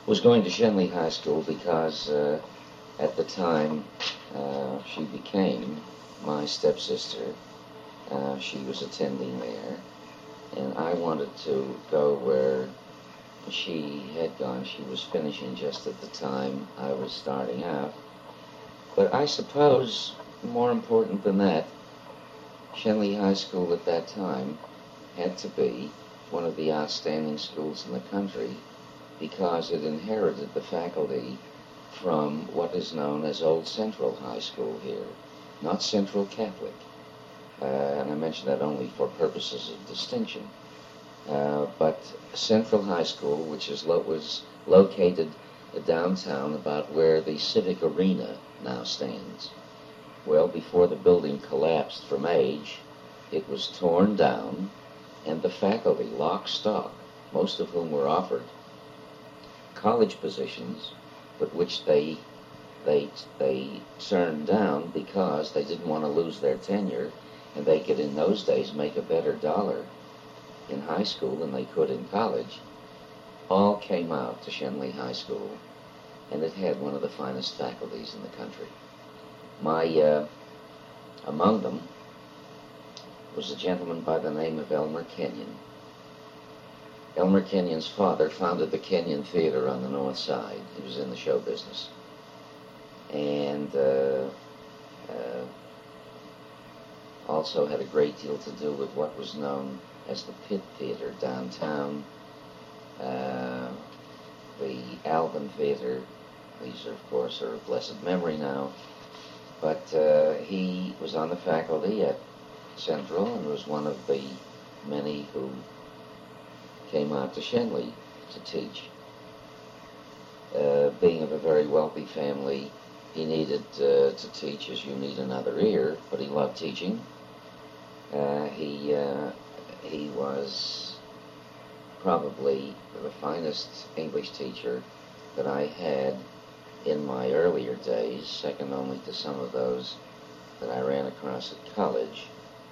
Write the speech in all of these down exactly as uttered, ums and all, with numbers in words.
was going to Shenley High School because uh, at the time uh, she became my stepsister. Uh, she was attending there, and I wanted to go where she had gone. She was finishing just at the time I was starting out. But I suppose, more important than that, Shenley High School at that time had to be one of the outstanding schools in the country because it inherited the faculty from what is known as Old Central High School here, not Central Catholic. Uh, and I mention that only for purposes of distinction. Uh, but Central High School, which is lo- was located downtown about where the Civic Arena now stands. Well, before the building collapsed from age, it was torn down, and the faculty, lock, stock, most of whom were offered college positions, but which they they they turned down because they didn't want to lose their tenure, and they could in those days make a better dollar in high school than they could in college, all came out to Shenley High School, and it had one of the finest faculties in the country. My uh, among them was a gentleman by the name of Elmer Kenyon. Elmer Kenyon's father founded the Kenyon Theater on the North Side. He was in the show business. And uh, uh, also had a great deal to do with what was known as the Pitt Theater downtown, uh, the Alvin Theater. These, are, of course, are of blessed memory now. But uh, he was on the faculty at Central and was one of the many who came out to Shenley to teach. Uh, being of a very wealthy family, he needed uh, to teach as you need another ear, but he loved teaching. Uh, he uh, he was probably the finest English teacher that I had in my earlier days, second only to some of those that I ran across at college.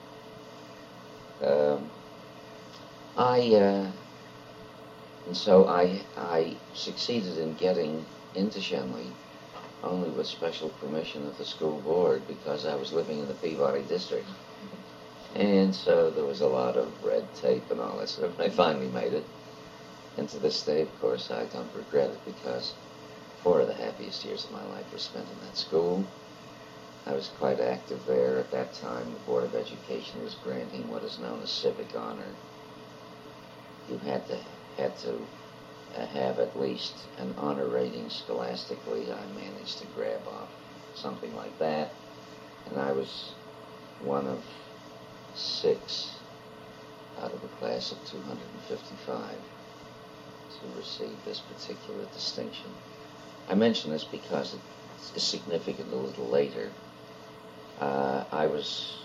Um, I uh, and so I I succeeded in getting into Shenley only with special permission of the school board because I was living in the Peabody district, and so there was a lot of red tape and all that stuff. And I finally made it, and to this day, of course, I don't regret it because four of the happiest years of my life were spent in that school. I was quite active there. At that time, the Board of Education was granting what is known as civic honor. You had to had to uh, have at least an honor rating scholastically. I managed to grab off something like that, and I was one of six out of a class of two hundred fifty-five to receive this particular distinction. I mention this because it's significant a little later. Uh, I was,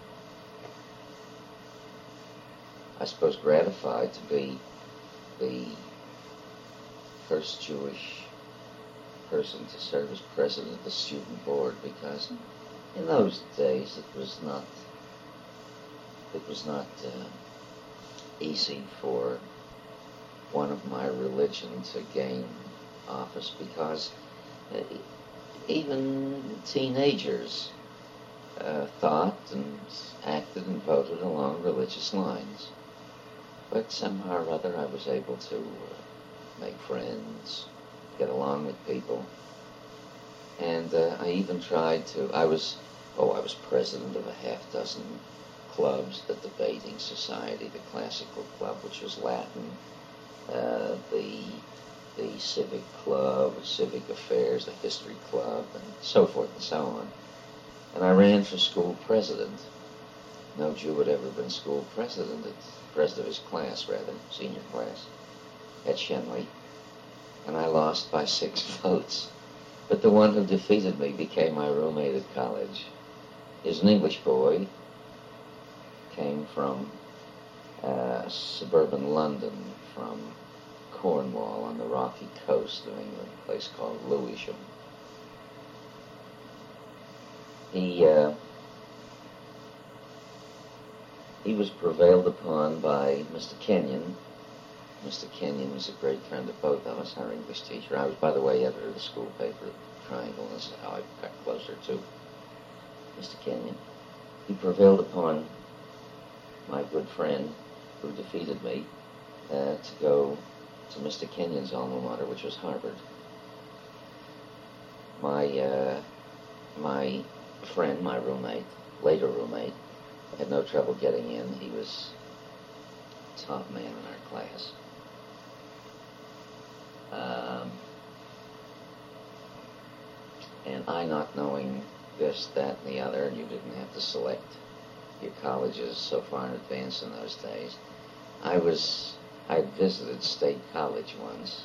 I suppose, gratified to be the first Jewish person to serve as president of the student board because in those days it was not, it was not uh, easy for one of my religion to gain office because uh, even teenagers uh, thought and acted and voted along religious lines. But somehow or other I was able to uh, make friends, get along with people. And uh, I even tried to, I was, oh, I was president of a half dozen clubs, the Debating Society, the Classical Club, which was Latin, uh, the the Civic Club, Civic Affairs, the History Club, and so forth and so on. And I ran for school president. No Jew had ever been school president, president of his class, rather, senior class, at Shenley. And I lost by six votes. But the one who defeated me became my roommate at college. He's an English boy, came from uh, suburban London, from Cornwall on the rocky coast of England, a place called Lewisham. He uh, he was prevailed upon by Mister Kenyon Mister Kenyon was a great friend of both of us, our English teacher. I was, by the way, editor of the school paper, Triangle, and this is how I got closer to Mister Kenyon. He prevailed upon my good friend, who defeated me, uh, to go to Mister Kenyon's alma mater, which was Harvard. My, uh, my friend, my roommate, later roommate, had no trouble getting in. He was a top man in our class. Um, and I, not knowing this, that, and the other, and you didn't have to select your colleges so far in advance in those days. I was, I had visited State College once,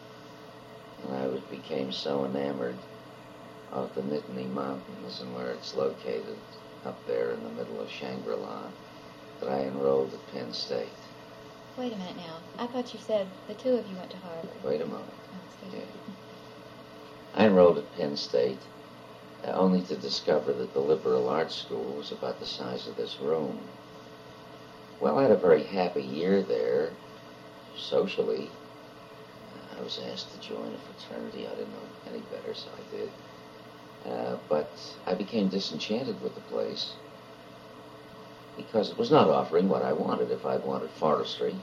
and I was, became so enamored of the Nittany Mountains and where it's located up there in the middle of Shangri-La that I enrolled at Penn State. Wait a minute now. I thought you said the two of you went to Harvard. Wait a moment. Oh, excuse Yeah. me. I enrolled at Penn State uh, only to discover that the liberal arts school was about the size of this room. Well, I had a very happy year there, socially. Uh, I was asked to join a fraternity. I didn't know any better, so I did. Uh, but I became disenchanted with the place because it was not offering what I wanted. If I'd wanted forestry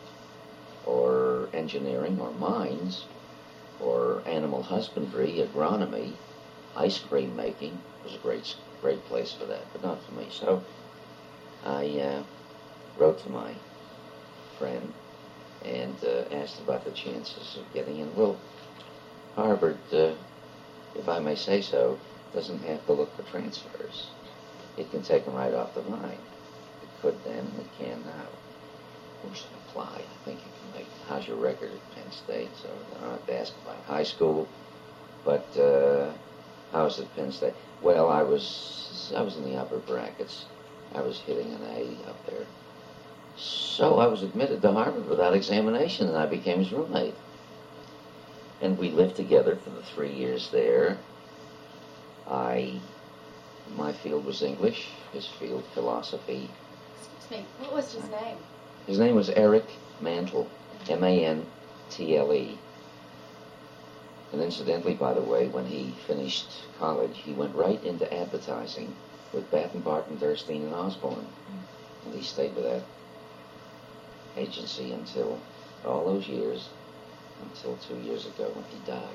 or engineering or mines or animal husbandry, agronomy, ice cream making, it was a great, great place for that, but not for me. So I uh, wrote to my friend and uh, asked about the chances of getting in. Well, Harvard, uh, if I may say so, doesn't have to look for transfers. It can take them right off the line. It could then, and it can now. Of course, apply. I think you can make, how's your record at Penn State? So I don't have to ask about high school, but uh, how's it at Penn State? Well, I was, I was in the upper brackets. I was hitting an A up there. So I was admitted to Harvard without examination, and I became his roommate. And we lived together for the three years there. I, my field was English, his field philosophy. Excuse me, what was his name? His name was Eric Mantle, M A N T L E. And incidentally, by the way, when he finished college, he went right into advertising with Batten, Barton, Durstein, and Osborne. And he stayed with that agency until all those years, until two years ago when he died.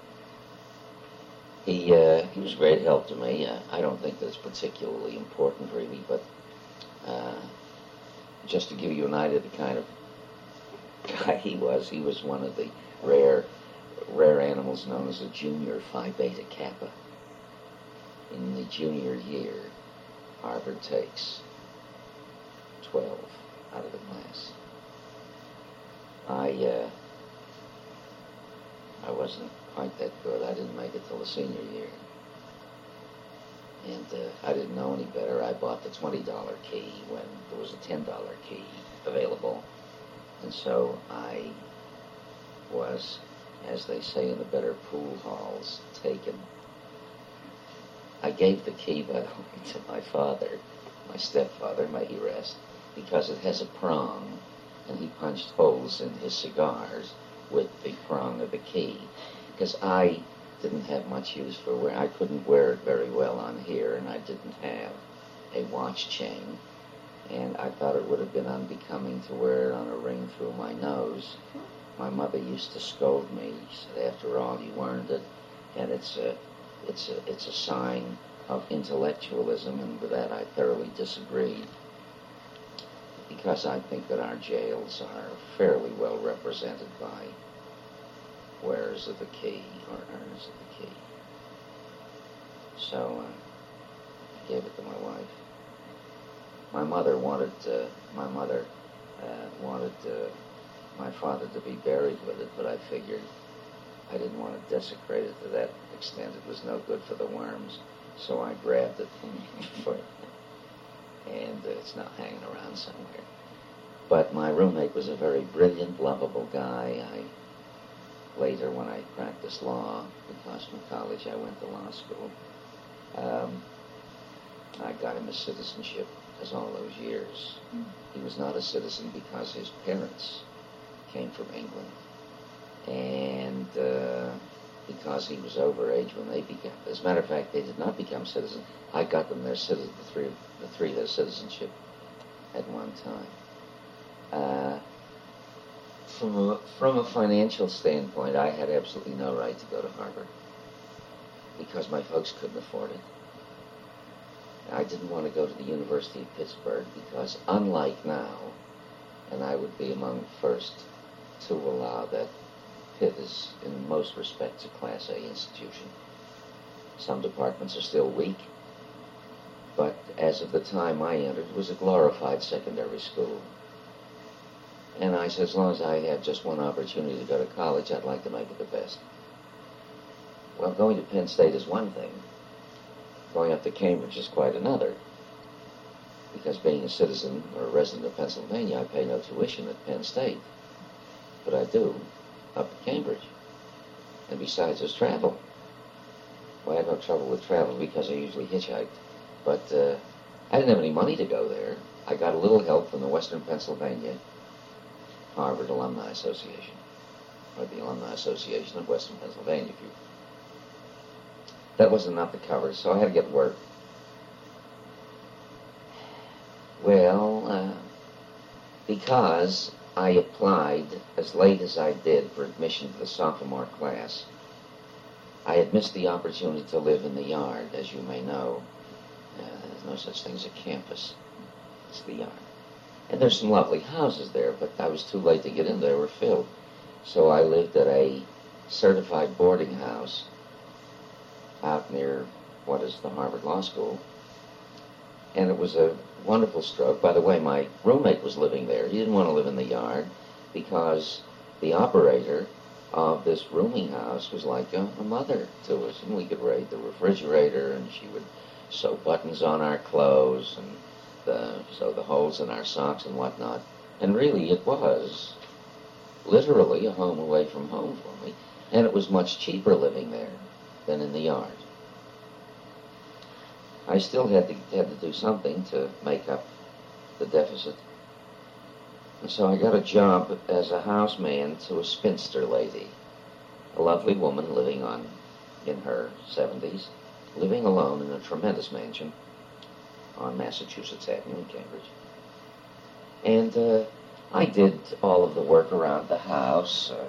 He uh, he was a great help to me. Uh, I don't think that's particularly important, really, but uh, just to give you an idea of the kind of guy he was, he was one of the rare rare animals known as a junior Phi Beta Kappa. In the junior year, Harvard takes twelve out of the class. I uh, I wasn't quite that good. I didn't make it till the senior year. And uh, I didn't know any better. I bought the twenty dollar key when there was a ten dollar key available. And so I was, as they say in the better pool halls, taken. I gave the key, by the way, to my father, my stepfather, may he rest, because it has a prong, and he punched holes in his cigars with the prong of the key, because I didn't have much use for wear. I couldn't wear it very well on here, and I didn't have a watch chain, and I thought it would have been unbecoming to wear it on a ring through my nose. My mother used to scold me. She said, "After all, you earned it, and it's a, it's a, it's a sign of intellectualism," and with that I thoroughly disagreed, because I think that our jails are fairly well represented by wearers of the key or earners of the key. So uh, I gave it to my wife. My mother wanted uh, my mother uh, wanted uh, my father to be buried with it, but I figured I didn't want to desecrate it to that extent. It was no good for the worms, so I grabbed it for, and uh, it's now hanging around somewhere. But my roommate was a very brilliant, lovable guy. I later, when I practiced law, because from college I went to law school, um, I got him a citizenship, because all those years. Mm. He was not a citizen because his parents came from England. And uh, because he was over age when they became, as a matter of fact, they did not become citizens. I got them their citizen, the three, the three their citizenship at one time. Uh, from a, from a financial standpoint, I had absolutely no right to go to Harvard because my folks couldn't afford it. I didn't want to go to the University of Pittsburgh because, unlike now, and I would be among the first to allow that, Pitt is, in most respects, a Class A institution. Some departments are still weak, but as of the time I entered, it was a glorified secondary school. And I said, as long as I had just one opportunity to go to college, I'd like to make it the best. Well, going to Penn State is one thing. Going up to Cambridge is quite another. Because being a citizen or a resident of Pennsylvania, I pay no tuition at Penn State. But I do up at Cambridge. And besides, there's travel. Well, I had no trouble with travel because I usually hitchhiked. But uh, I didn't have any money to go there. I got a little help from the Western Pennsylvania Harvard Alumni Association, or the Alumni Association of Western Pennsylvania. If you... That wasn't enough to cover, so I had to get work. Well, uh, because I applied as late as I did for admission to the sophomore class, I had missed the opportunity to live in the yard, as you may know. Uh, there's no such thing as a campus. It's the yard. And there's some lovely houses there, but I was too late to get in. They were filled. So I lived at a certified boarding house out near what is the Harvard Law School. And it was a wonderful stroke. By the way, my roommate was living there. He didn't want to live in the yard because the operator of this rooming house was like a, a mother to us. And we could raid the refrigerator, and she would sew buttons on our clothes and the, sew the holes in our socks and whatnot. And really, it was literally a home away from home for me. And it was much cheaper living there than in the yard. I still had to had to do something to make up the deficit. And so I got a job as a houseman to a spinster lady, a lovely woman living on in her seventies, living alone in a tremendous mansion on Massachusetts Avenue in Cambridge. And uh, I did all of the work around the house, uh,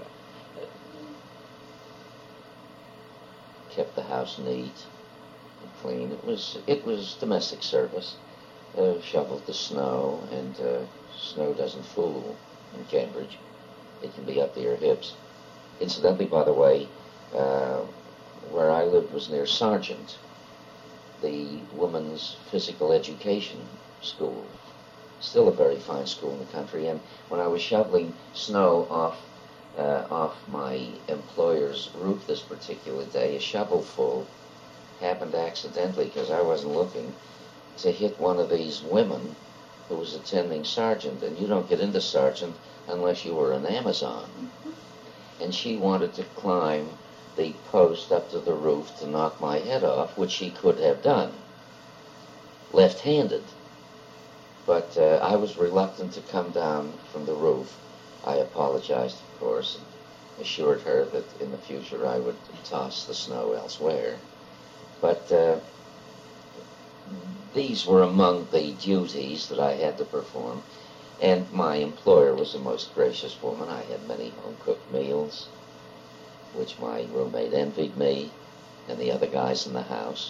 kept the house neat and clean. It was it was domestic service. Uh, shoveled the snow, and uh, snow doesn't fool in Cambridge. It can be up to your hips. Incidentally, by the way, uh, where I lived was near Sargent, the women's physical education school. Still a very fine school in the country. And when I was shoveling snow off uh, off my employer's roof this particular day, a shovelful happened accidentally, because I wasn't looking, to hit one of these women who was attending Sargent. And you don't get into Sargent unless you were an Amazon. Mm-hmm. And she wanted to climb the post up to the roof to knock my head off, which she could have done, left-handed. But uh, I was reluctant to come down from the roof. I apologized, of course, and assured her that in the future I would toss the snow elsewhere. But uh, these were among the duties that I had to perform. And my employer was a most gracious woman. I had many home-cooked meals, which my roommate envied me and the other guys in the house.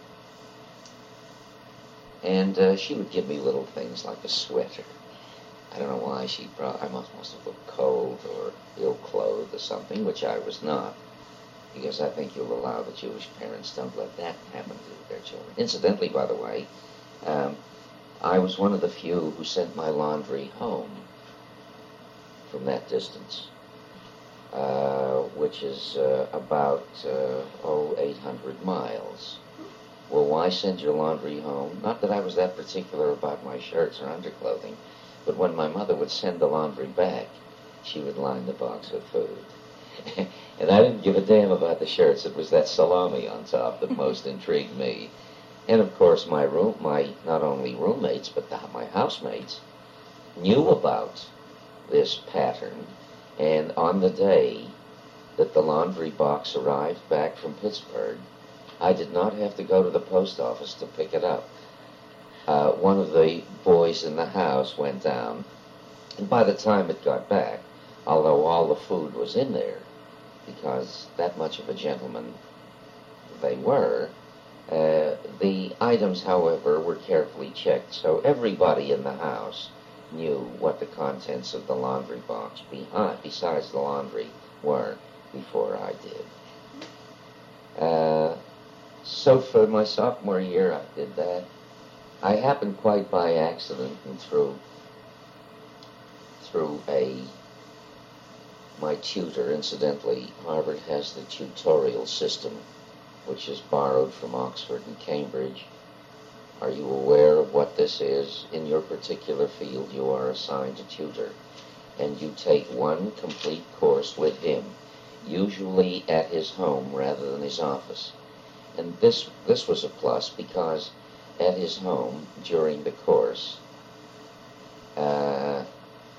And uh, she would give me little things like a sweater. I don't know why she brought, I must, must have looked cold or ill-clothed or something, which I was not, because I think you'll allow that Jewish parents don't let that happen to their children. Incidentally, by the way, um, I was one of the few who sent my laundry home from that distance, uh, which is uh, about, uh, oh, eight hundred miles. Well, why send your laundry home? Not that I was that particular about my shirts or underclothing, but when my mother would send the laundry back, she would line the box with food. And I didn't give a damn about the shirts. It was that salami on top that most intrigued me. And of course, my room, my not only roommates, but the, my housemates knew about this pattern, And on the day that the laundry box arrived back from Pittsburgh, I did not have to go to the post office to pick it up. Uh, one of the boys in the house went down, and by the time it got back, although all the food was in there, because that much of a gentleman they were, uh, the items, however, were carefully checked, so everybody in the house knew what the contents of the laundry box behind, besides the laundry were before I did. Uh, so for my sophomore year, I did that. I happened quite by accident and through through a my tutor. Incidentally, Harvard has the tutorial system, which is borrowed from Oxford and Cambridge. Are you aware of what this is? In your particular field, you are assigned a tutor, and you take one complete course with him, usually at his home rather than his office. And this this was a plus because at his home during the course, uh,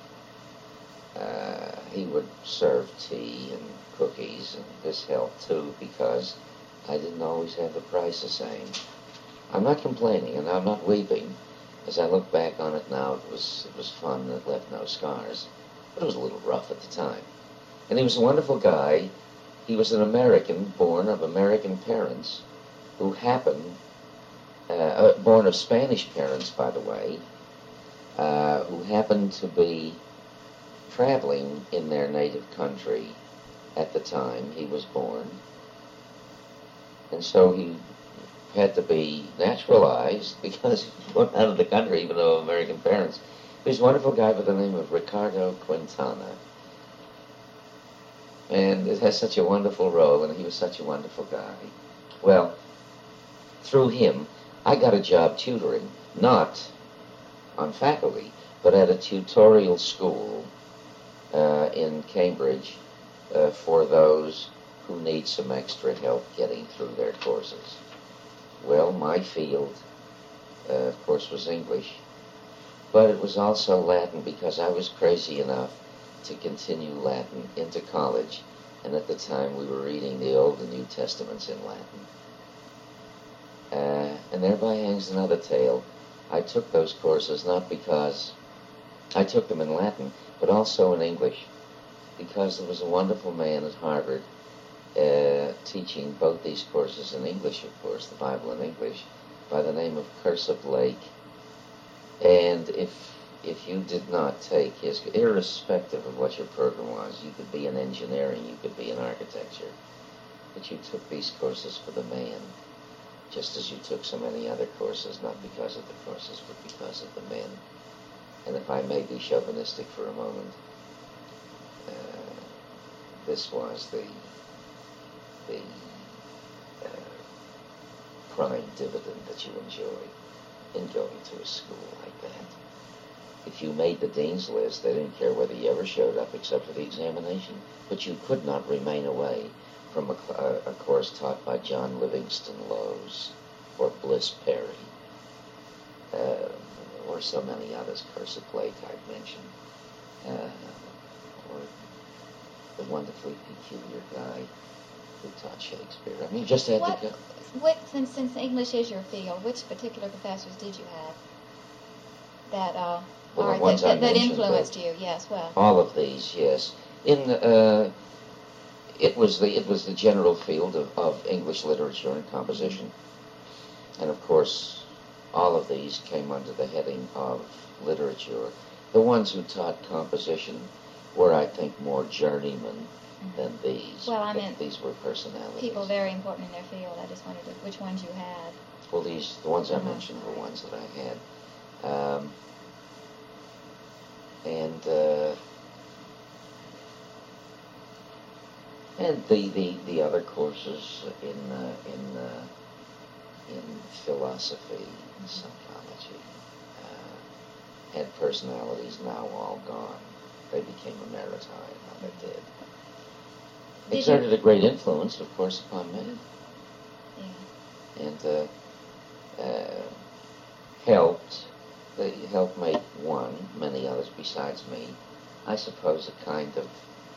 uh, he would serve tea and cookies, and this helped too because I didn't always have the price the same. I'm not complaining, and I'm not weeping. As I look back on it now, it was it was fun, and it left no scars. But it was a little rough at the time. And he was a wonderful guy. He was an American, born of American parents, who happened, uh, uh, born of Spanish parents, by the way, uh, who happened to be traveling in their native country at the time he was born. And so he had to be naturalized because he went out of the country, even though American parents. He was a wonderful guy by the name of Ricardo Quintana. And it has such a wonderful role, and he was such a wonderful guy. Well, through him, I got a job tutoring, not on faculty, but at a tutorial school uh, in Cambridge uh, for those who need some extra help getting through their courses. Well, my field, uh, of course, was English, but it was also Latin because I was crazy enough to continue Latin into college, and at the time we were reading the Old and New Testaments in Latin. Uh, and thereby hangs another tale. I took those courses not because I took them in Latin, but also in English, because there was a wonderful man at Harvard uh, teaching both these courses in English, of course, the Bible in English, by the name of Cursor Blake. And if if you did not take his, irrespective of what your program was, you could be in engineering, you could be in architecture, but you took these courses for the man, just as you took so many other courses, not because of the courses, but because of the men. And if I may be chauvinistic for a moment, uh, this was the the uh, prime dividend that you enjoy in going to a school like that. If you made the dean's list, they didn't care whether you ever showed up except for the examination, but you could not remain away from a, a, a course taught by John Livingston Lowes or Bliss Perry, uh, or so many others, Cursor Blake I've mentioned, uh, or the wonderfully peculiar guy who taught Shakespeare. I mean, you just had What, to go. what, since, since English is your field, which particular professors did you have that uh, Well, the or ones that, I that, that mentioned, influenced but you? Yes, well. all of these, yes. In uh, it was the it was the general field of, of English literature and composition, and of course, all of these came under the heading of literature. The ones who taught composition were, I think, more journeymen than these. Well, I but meant these were personalities. people very important in their field. I just wondered which ones you had. Well, these the ones I Uh-huh. mentioned were ones that I had. Um, and uh, and the, the, the other courses in uh, in uh, in philosophy and psychology uh, had personalities now all gone. They became emeriti, how they did. Did Exerted you- a great influence, of course, upon me, Yeah. and uh, uh, helped. They helped make one, many others besides me, I suppose, a kind of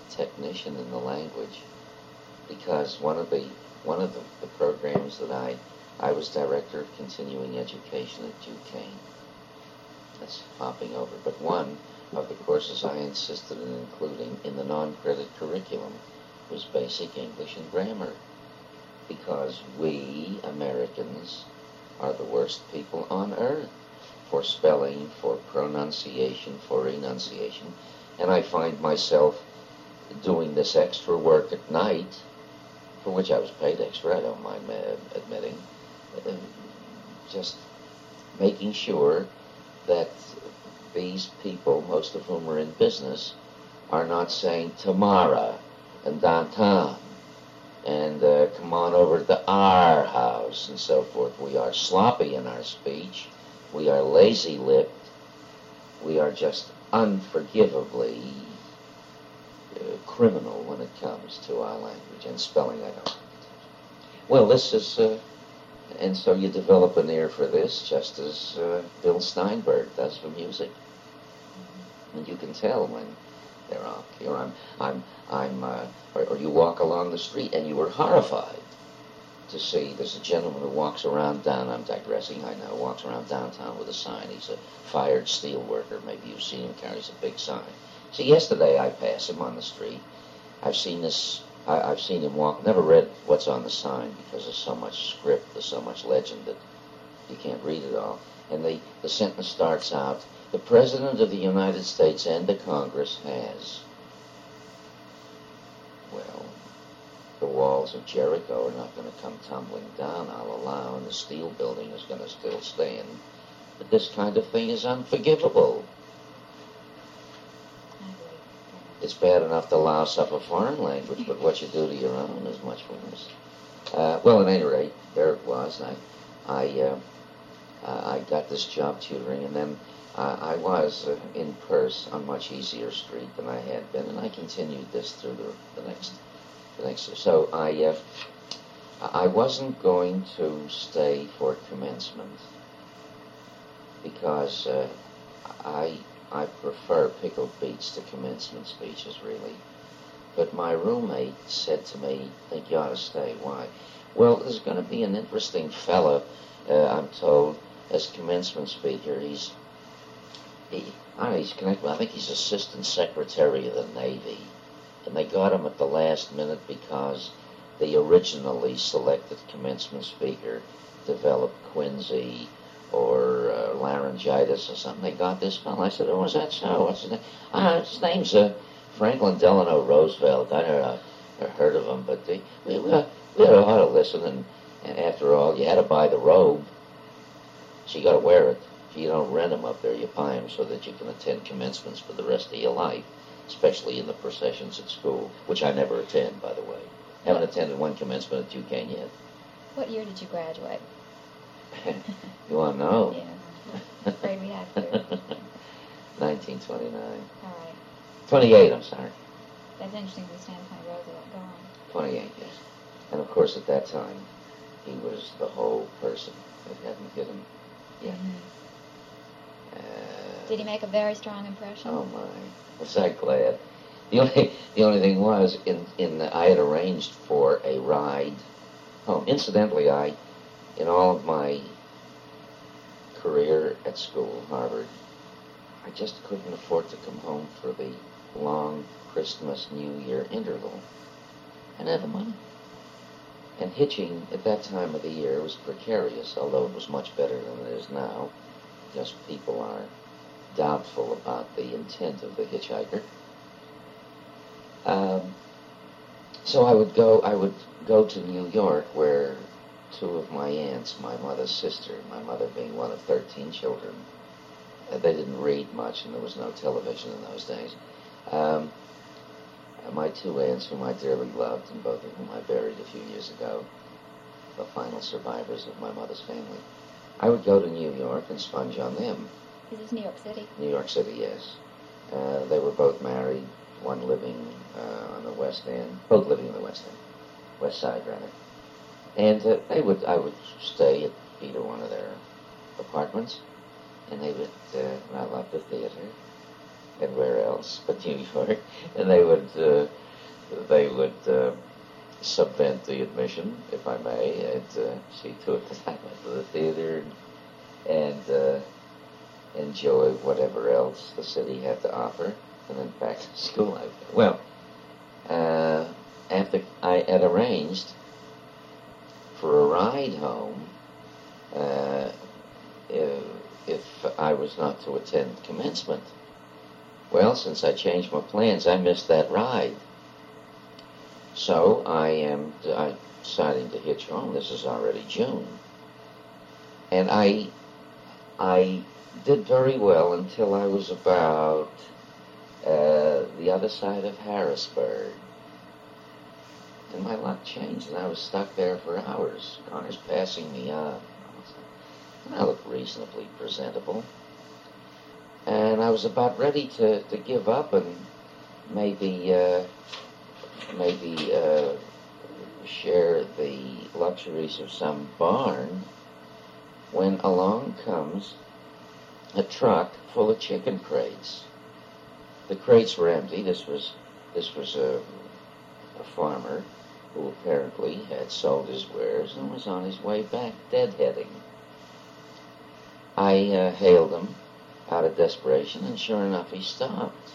technician in the language, because one of the one of the, the programs that I I was director of continuing education at Duquesne. That's hopping over, but one of the courses I insisted in including in the non-credit curriculum was basic English and grammar, because we Americans are the worst people on earth for spelling, for pronunciation, for enunciation, and I find myself doing this extra work at night, for which I was paid extra, I don't mind admitting, uh, just making sure that these people, most of whom are in business, are not saying tomorrow and downtown and uh, come on over to our house and so forth. We are sloppy in our speech. We are lazy-lipped. We are just unforgivably uh, criminal when it comes to our language, and spelling I don't. Well, this is, uh, and so you develop an ear for this, just as uh, Bill Steinberg does for music. And you can tell when they're off. Here I'm, I'm, I'm, uh, or, or you walk along the street and you were horrified to see there's a gentleman who walks around down, I'm digressing, I know, walks around downtown with a sign. He's a fired steel worker. Maybe you've seen him, carries a big sign. See, yesterday I passed him on the street. I've seen this, I, I've seen him walk, never read what's on the sign because there's so much script, there's so much legend that you can't read it all. And the, the sentence starts out, the President of the United States and the Congress has. Well, the walls of Jericho are not going to come tumbling down, I'll allow, and the steel building is going to still stand. But this kind of thing is unforgivable. It's bad enough to louse up a foreign language, but what you do to your own is much worse. Uh, well, at any rate, there it was. I, I, uh, uh, I got this job tutoring, and then uh, I was uh, in Perth on much easier street than I had been, and I continued this through the, the next, the next. So I, uh, I wasn't going to stay for commencement because uh, I. I prefer pickled beets to commencement speeches, really. But my roommate said to me, I think you ought to stay. Why? Well, there's going to be an interesting fella, uh, I'm told, as commencement speaker. He's, he, I don't know, he's connected, I think he's Assistant Secretary of the Navy. And they got him at the last minute because the originally selected commencement speaker developed quinsy or uh, laryngitis or something. They got this fellow. I said, oh, is that so? What's his name? Ah, his name's uh, Franklin Delano Roosevelt. I never, never heard of him, but they, we, we, we ought to listen, and, and after all, you had to buy the robe, so you got to wear it. If you don't rent them up there, you buy them so that you can attend commencements for the rest of your life, especially in the processions at school, which I never attend, by the way. Haven't attended one commencement at Duquesne yet. What year did you graduate? You want to know? Yeah. I'm afraid we have to. nineteen twenty-nine. All right. twenty-eight, I'm sorry. That's interesting to stand behind Roosevelt. Go on. twenty-eight, yes. And of course, at that time, he was the whole person. It hadn't hit him yet. Mm-hmm. Uh, Did he make a very strong impression? Oh my! Was I glad? The only the only thing was, in in the, I had arranged for a ride home. Incidentally, I. In all of my career at school, Harvard, I just couldn't afford to come home for the long Christmas, New Year interval. I didn't have the money. And hitching at that time of the year was precarious, although it was much better than it is now. Just people are doubtful about the intent of the hitchhiker. Um, so I would go. I would go to New York, where two of my aunts, my mother's sister, my mother being one of thirteen children, uh, they didn't read much, and there was no television in those days. Um, my two aunts, whom I dearly loved, and both of whom I buried a few years ago, the final survivors of my mother's family, I would go to New York and sponge on them. Is this New York City? New York City, yes. Uh, they were both married, one living uh, on the West End, both living in the West End, West Side, rather. And uh, they would, I would stay at either one of their apartments, and they would, uh, I loved the theater, and where else but New York, and they would uh, they would uh, subvent the admission, if I may, and uh, see to it that I went to the theater and, and uh, enjoy whatever else the city had to offer, and then back to school. I, well, uh, after I had arranged for a ride home, uh, if, if I was not to attend commencement. Well, since I changed my plans, I missed that ride. So I am I deciding to hitch home. This is already June. And I I did very well until I was about uh, the other side of Harrisburg. And my luck changed, and I was stuck there for hours. Connor's passing me up. And I looked reasonably presentable. And I was about ready to, to give up and maybe uh, maybe uh, share the luxuries of some barn when along comes a truck full of chicken crates. The crates were empty. This was this was a, a farmer who apparently had sold his wares and was on his way back deadheading. I uh, hailed him out of desperation, and sure enough, he stopped.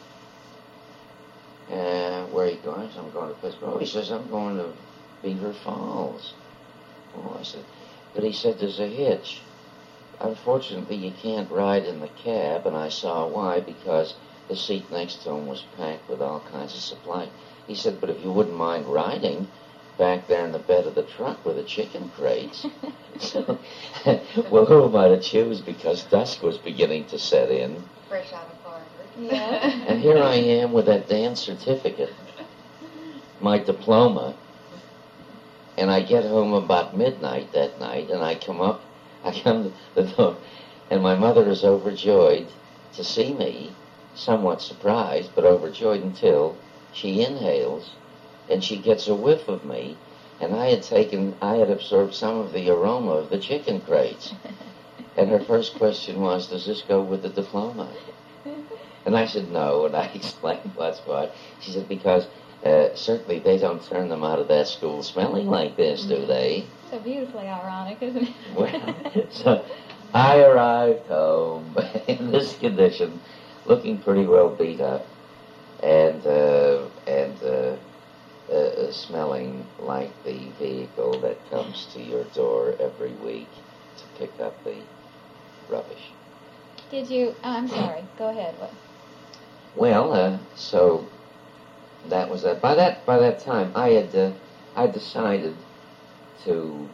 Uh, where are you going? I'm going to Pittsburgh. Oh, he says, I'm going to Beaver Falls. Oh, I said, but he said, there's a hitch. Unfortunately, you can't ride in the cab, and I saw why, because the seat next to him was packed with all kinds of supply. He said, but if you wouldn't mind riding back there in the bed of the truck with the chicken crates. So, well, who am I to choose, because dusk was beginning to set in. Fresh out of Harvard. Yeah. And here I am with that damn certificate, my diploma, and I get home about midnight that night, and I come up, I come to the door, and my mother is overjoyed to see me, somewhat surprised, but overjoyed until she inhales, and she gets a whiff of me, and I had taken, I had absorbed some of the aroma of the chicken crates. And her first question was, does this go with the diploma? And I said, no, and I explained what's what. She said, because uh, certainly they don't turn them out of that school smelling like this, do they? So beautifully ironic, isn't it? Well, so I arrived home in this condition, looking pretty well beat up, and uh, and uh, uh, smelling like the vehicle that comes to your door every week to pick up the rubbish. Did you? Oh, I'm sorry. Go ahead. What? Well, uh, so that was that. By that by that time, I had uh, I decided to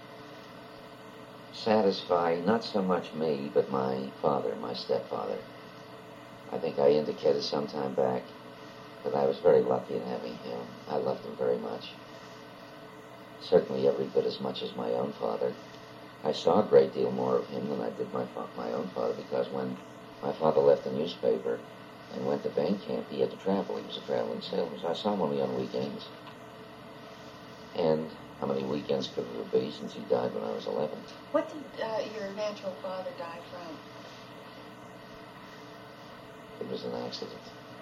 satisfy not so much me, but my father, my stepfather. I think I indicated some time back that I was very lucky in having him. I loved him very much. Certainly every bit as much as my own father. I saw a great deal more of him than I did my fa- my own father, because when my father left the newspaper and went to band camp, he had to travel. He was a traveling salesman. So I saw him only on weekends. And how many weekends could it be since he died when I was eleven? What did uh, your natural father die from? It was an accident.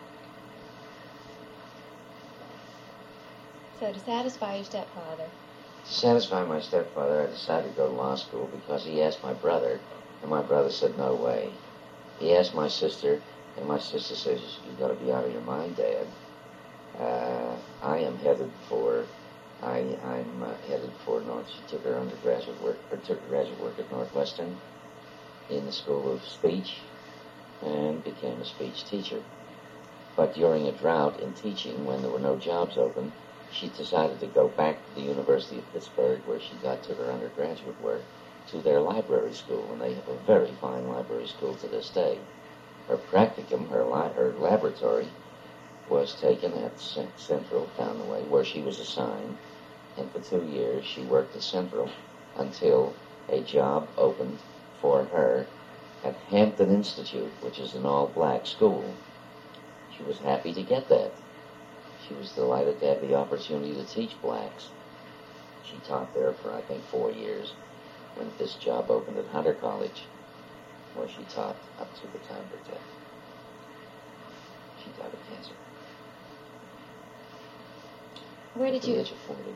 So to satisfy your stepfather. To satisfy my stepfather, I decided to go to law school because he asked my brother, and my brother said, no way. He asked my sister, and my sister says, you've got to be out of your mind, Dad. Uh, I am headed for, I, I'm uh, headed for North. She took her undergraduate work, or took graduate work at Northwestern in the School of Speech and became a speech teacher. But during a drought in teaching, when there were no jobs open, she decided to go back to the University of Pittsburgh, where she got to her undergraduate work, to their library school, and they have a very fine library school to this day. Her practicum, her, li- her laboratory, was taken at C- Central, down the way, where she was assigned, and for two years she worked at Central until a job opened for her at Hampton Institute, which is an all-black school. She was happy to get that. She was delighted to have the opportunity to teach blacks. She taught there for, I think, four years when this job opened at Hunter College, where she taught up to the time of her death. he died of cancer. Where At did the you age of forty.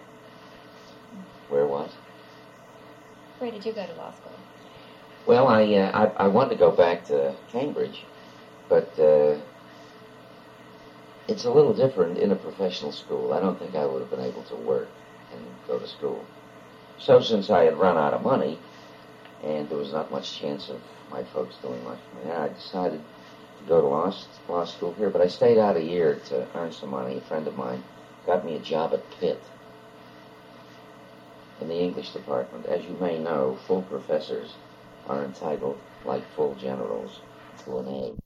Where what? Where did you go to law school? Well, I, uh, I I wanted to go back to Cambridge, but uh, it's a little different in a professional school. I don't think I would have been able to work and go to school. So since I had run out of money, and there was not much chance of my folks doing much for me, I decided to go to law, law school here. But I stayed out a year to earn some money. A friend of mine got me a job at Pitt in the English department. As you may know, full professors are entitled, like full generals, to an A.